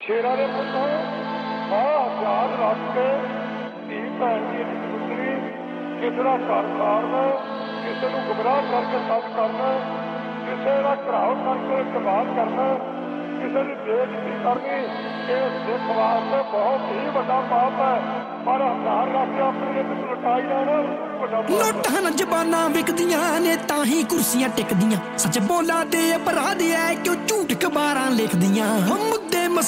ਸ਼ੇਰਾਂ ਦੇ ਪੁੱਤ ਹਥਿਆਰ ਰੱਖ ਕੇ ਧੀ ਭੈਣ ਦੀ ਪੁੱਤਰੀ ਕਿਸੇ ਦਾ ਘਰ ਸਾੜਨਾ, ਕਿਸੇ ਨੂੰ ਗੁੰਮਰਾਹ ਕਰਕੇ ਸੱਚ ਕਰਨਾ, ਕਿਸੇ ਦਾ ਘਰਾਓ ਕਰਕੇ ਜਵਾਬ ਕਰਨਾ, ਕਿਸੇ ਦੀ ਬੇਇੱਜ਼ਤੀ ਕਰਨੀ, ਇਹ ਸਿੱਖ ਵਾਸਤੇ ਬਹੁਤ ਹੀ ਵੱਡਾ ਪਾਪ ਹੈ। ਪਰ ਹਥਿਆਰ ਰੱਖ ਕੇ ਆਪਣੀ ਇੱਜ਼ਤ ਲੁਟਾਈ ਜਾਣਾ ਵੱਡਾ ਪਾਪ ਹੈ। ਨੋਟਾਂ ਨਾਲ ਜ਼ਬਾਨਾਂ ਵਿਕਦੀਆਂ ਨੇ ਤਾਂ ਹੀ ਕੁਰਸੀਆਂ ਟਿਕਦੀਆਂ, ਸੱਚ ਬੋਲਾਂ ਦੇ ਅਪਰਾਧ ਐ ਕਿਉਂ ਝੂਠ ਅਖਬਾਰਾਂ ਲਿਖਦੀਆਂ। ਮੁੱਦੇ